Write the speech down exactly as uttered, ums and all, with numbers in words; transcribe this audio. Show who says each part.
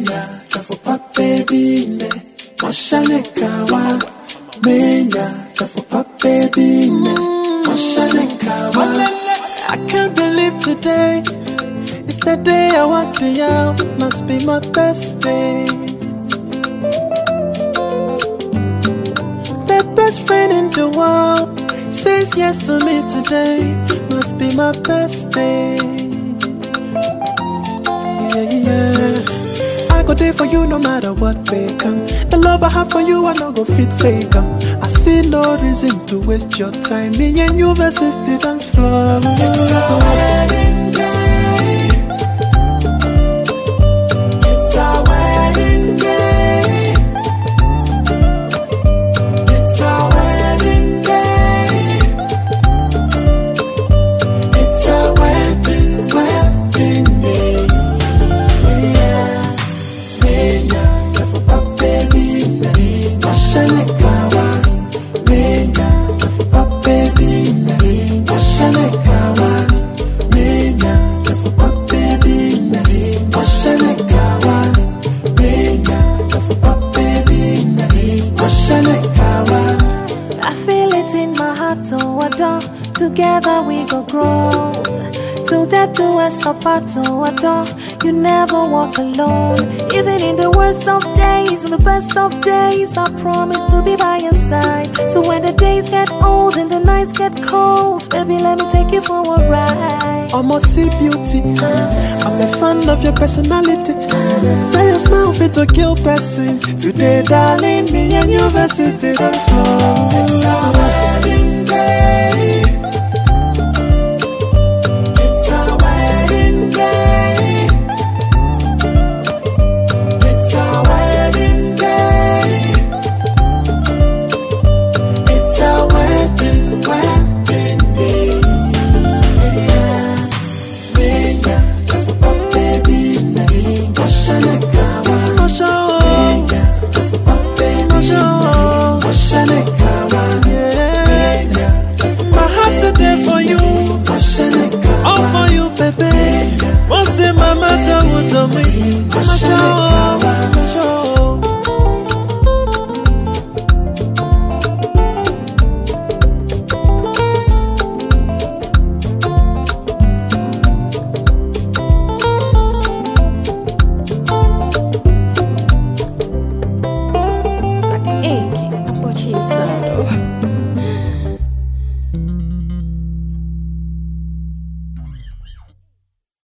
Speaker 1: Menya, Jafo baby ne, Moshane kawa. Menya, Jafo baby ne, Moshane kawa. I can't believe today it's the day I walked the out. Must be my best day. The best friend in the world says yes to me today. Must be my best day. Yeah, yeah. I go there for you no matter what may come. The love I have for you, I no go fit fake em. I see no reason to waste your time. Me and you versus the dance floor. It's our wedding day. It's our wedding day. It's our wedding day. It's our wedding, wedding day.
Speaker 2: I feel it in my heart to adore. Together we go grow. Till death do us apart to adore. You never walk alone. Even in the worst of days, in the best of days, I promise to be by your side. So when the days get old and the nights get cold, baby, let me take you for a ride.
Speaker 1: Almost see beauty. I'm a fan of your personality. Now your smile fit to kill person. Today, darling, me and you versus the dance floor. It's our wedding day. It's our wedding day. It's our wedding day. It's our wedding, wedding day. Menya, Jafo baby ne, Moshane kawa. Menya, Jafo baby ne, Moshane kawa. Menya, my heart today for you, Moshane kawa. All for you, baby. Once in my matter would do me, Moshane kawa.